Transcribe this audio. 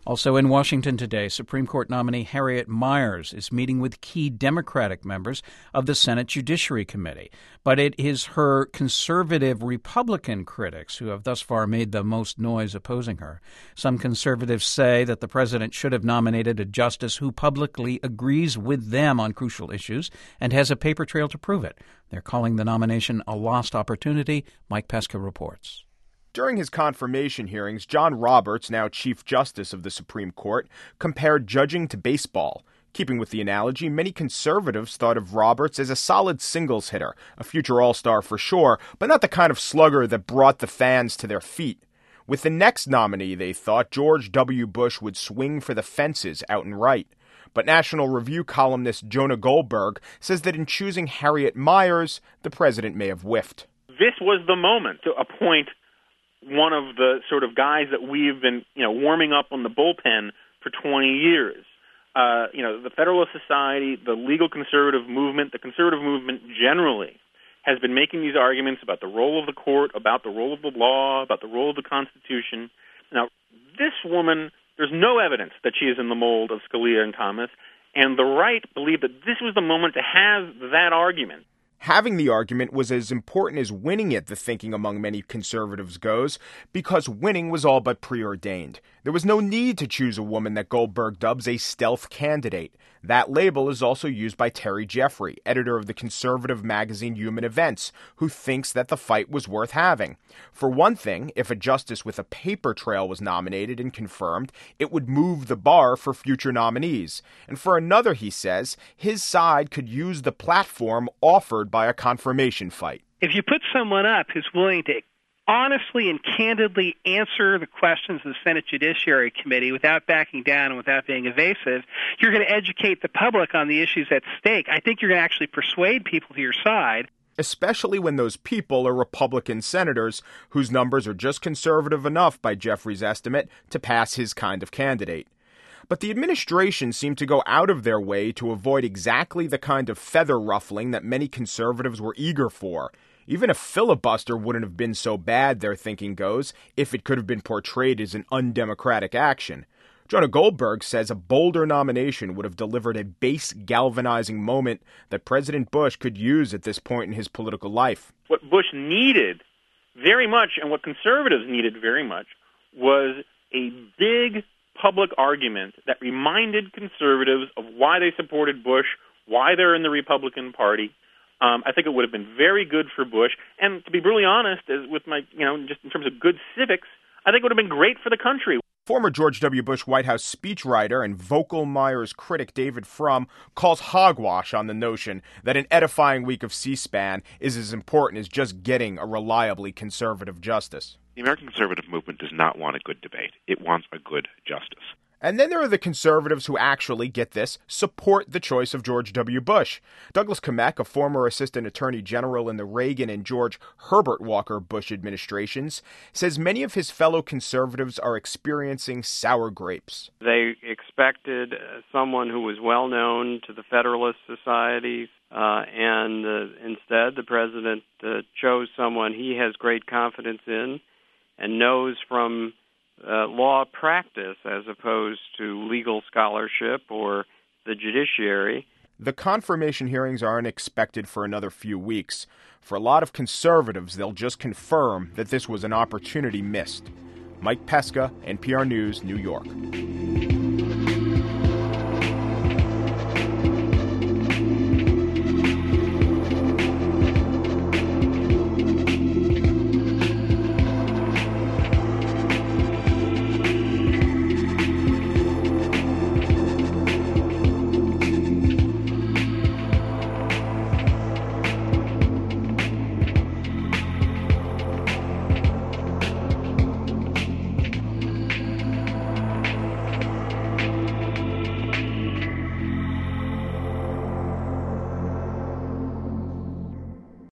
Also in Washington today, Supreme Court nominee Harriet Miers is meeting with key Democratic members of the Senate Judiciary Committee. But it is her conservative Republican critics who have thus far made the most noise opposing her. Some conservatives say that the president should have nominated a justice who publicly agrees with them on crucial issues and has a paper trail to prove it. They're calling the nomination a lost opportunity. Mike Pesca reports. During his confirmation hearings, John Roberts, now Chief Justice of the Supreme Court, compared judging to baseball. Keeping with the analogy, many conservatives thought of Roberts as a solid singles hitter, a future all-star for sure, but not the kind of slugger that brought the fans to their feet. With the next nominee, they thought George W. Bush would swing for the fences out and right. But National Review columnist Jonah Goldberg says that in choosing Harriet Miers, the president may have whiffed. This was the moment to appoint one of the sort of guys that we've been, warming up on the bullpen for 20 years. The Federalist Society, the legal conservative movement, the conservative movement generally has been making these arguments about the role of the court, about the role of the law, about the role of the Constitution. Now, this woman, there's no evidence that she is in the mold of Scalia and Thomas, and the right believed that this was the moment to have that argument. Having the argument was as important as winning it, the thinking among many conservatives goes, because winning was all but preordained. There was no need to choose a woman that Goldberg dubs a stealth candidate. That label is also used by Terry Jeffrey, editor of the conservative magazine Human Events, who thinks that the fight was worth having. For one thing, if a justice with a paper trail was nominated and confirmed, it would move the bar for future nominees. And for another, he says, his side could use the platform offered by a confirmation fight. If you put someone up who's willing to honestly and candidly answer the questions of the Senate Judiciary Committee without backing down and without being evasive, you're going to educate the public on the issues at stake. I think you're going to actually persuade people to your side. Especially when those people are Republican senators whose numbers are just conservative enough, by Jeffrey's estimate, to pass his kind of candidate. But the administration seemed to go out of their way to avoid exactly the kind of feather ruffling that many conservatives were eager for. Even a filibuster wouldn't have been so bad, their thinking goes, if it could have been portrayed as an undemocratic action. Jonah Goldberg says a bolder nomination would have delivered a base galvanizing moment that President Bush could use at this point in his political life. What Bush needed very much, and what conservatives needed very much, was a big public argument that reminded conservatives of why they supported Bush, why they're in the Republican Party. I think it would have been very good for Bush. And to be brutally honest, with my, just in terms of good civics, I think it would have been great for the country. Former George W. Bush White House speechwriter and vocal Miers critic David Frum calls hogwash on the notion that an edifying week of C-SPAN is as important as just getting a reliably conservative justice. The American conservative movement does not want a good debate. It wants a good justice. And then there are the conservatives who actually, get this, support the choice of George W. Bush. Douglas Kamek, a former assistant attorney general in the Reagan and George Herbert Walker Bush administrations, says many of his fellow conservatives are experiencing sour grapes. They expected someone who was well known to the Federalist Society, and instead the president chose someone he has great confidence in and knows from law practice as opposed to legal scholarship or the judiciary. The confirmation hearings aren't expected for another few weeks. For a lot of conservatives, they'll just confirm that this was an opportunity missed. Mike Pesca, NPR News, New York.